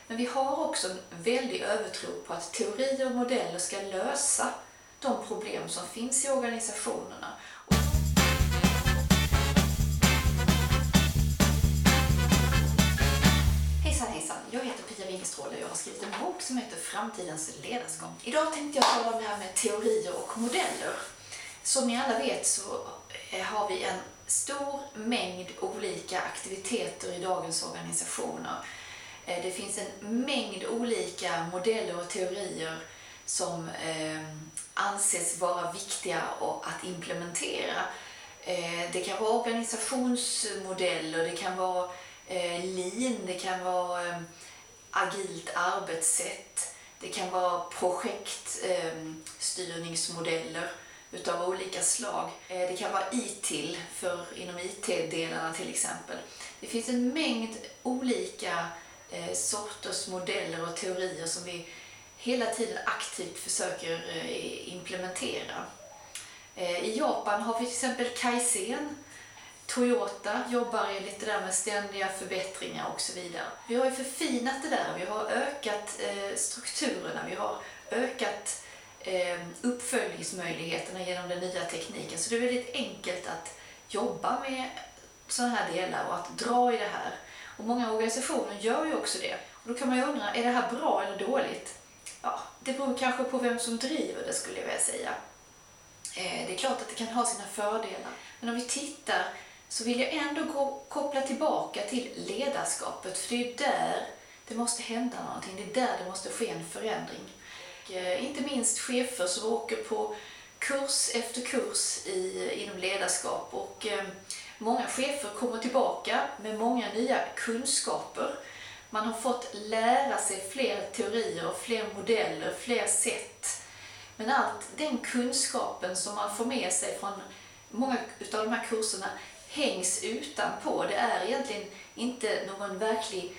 Men vi har också en väldig övertro på att teorier och modeller ska lösa de problem som finns i organisationerna. Hejsan, jag heter Pia Wingestråle och jag har skrivit en bok som heter Framtidens ledarskap. Idag tänkte jag tala om det här med teorier och modeller. Som ni alla vet så har vi en stor mängd olika aktiviteter i dagens organisationer. Det finns en mängd olika modeller och teorier som anses vara viktiga att implementera. Det kan vara organisationsmodeller, det kan vara lean, det kan vara agilt arbetssätt, det kan vara projektstyrningsmodeller utav olika slag. Det kan vara ITIL inom IT-delarna till exempel. Det finns en mängd olika sorters modeller och teorier som vi hela tiden aktivt försöker implementera. I Japan har vi till exempel Kaizen. Toyota jobbar lite där med ständiga förbättringar och så vidare. Vi har ju förfinat det där, vi har ökat strukturerna, vi har ökat uppföljningsmöjligheterna genom den nya tekniken. Så det är väldigt enkelt att jobba med sådana här delar och att dra i det här. Och många organisationer gör ju också det. Och då kan man ju undra, är det här bra eller dåligt? Ja, det beror kanske på vem som driver det, skulle jag vilja säga. Det är klart att det kan ha sina fördelar. Men om vi tittar så vill jag ändå koppla tillbaka till ledarskapet. För det är där det måste hända någonting. Det är där det måste ske en förändring. Inte minst chefer som åker på kurs efter kurs inom ledarskap. Och många chefer kommer tillbaka med många nya kunskaper. Man har fått lära sig fler teorier och fler modeller, fler sätt. Men allt den kunskapen som man får med sig från många av de här kurserna hängs utanpå. Det är egentligen inte någon verklig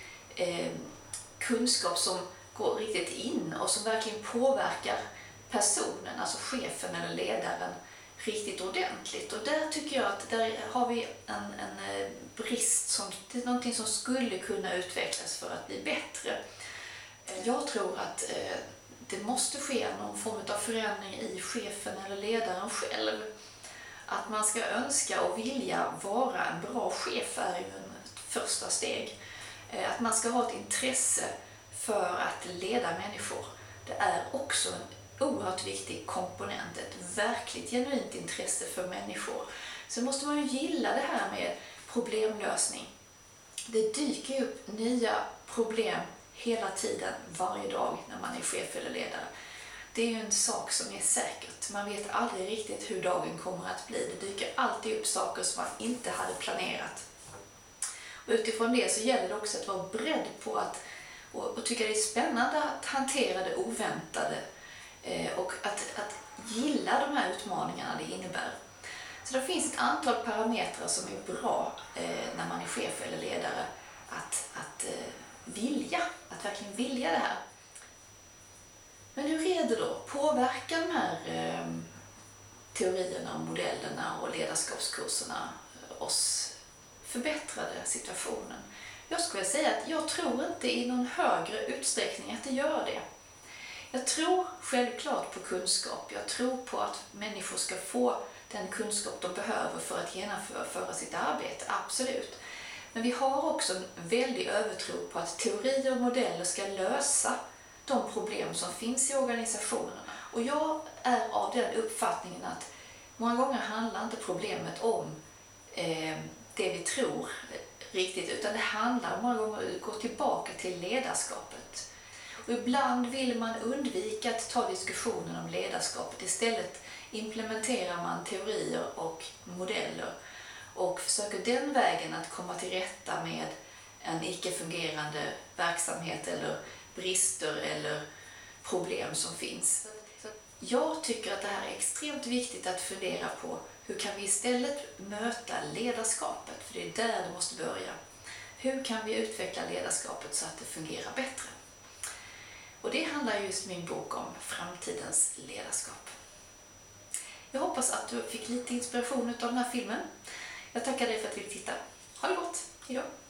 kunskap som går riktigt in och som verkligen påverkar personen, alltså chefen eller ledaren, riktigt ordentligt. Och där tycker jag att där har vi en brist, det är någonting som skulle kunna utvecklas för att bli bättre. Jag tror att det måste ske någon form av förändring i chefen eller ledaren själv. Att man ska önska och vilja vara en bra chef är ju ett första steg. Att man ska ha ett intresse för att leda människor. Det är också en oerhört viktig komponent, ett verkligt genuint intresse för människor. Så måste man ju gilla det här med problemlösning. Det dyker upp nya problem hela tiden, varje dag när man är chef eller ledare. Det är ju en sak som är säkert. Man vet aldrig riktigt hur dagen kommer att bli. Det dyker alltid upp saker som man inte hade planerat. Och utifrån det så gäller det också att vara beredd på att och tycka det är spännande att hantera det oväntade och att gilla de här utmaningarna det innebär. Så det finns ett antal parametrar som är bra när man är chef eller ledare att verkligen vilja det här. Men hur är det då? Påverkar de här teorierna och modellerna och ledarskapskurserna oss? Förbättrade situationen? Jag skulle säga att jag tror inte i någon högre utsträckning att det gör det. Jag tror självklart på kunskap. Jag tror på att människor ska få den kunskap de behöver för att genomföra sitt arbete. Absolut. Men vi har också en väldig övertro på att teorier och modeller ska lösa de problem som finns i organisationerna. Och jag är av den uppfattningen att många gånger handlar inte problemet om det vi tror riktigt, utan det handlar många gånger om att gå tillbaka till ledarskapet. Och ibland vill man undvika att ta diskussionen om ledarskapet. Istället implementerar man teorier och modeller och försöker den vägen att komma till rätta med en icke-fungerande verksamhet eller brister eller problem som finns. Så jag tycker att det här är extremt viktigt att fundera på. Hur kan vi istället möta ledarskapet? För det är där det måste börja. Hur kan vi utveckla ledarskapet så att det fungerar bättre? Och det handlar just min bok om framtidens ledarskap. Jag hoppas att du fick lite inspiration av den här filmen. Jag tackar dig för att du vill titta. Ha det gott! Hejdå!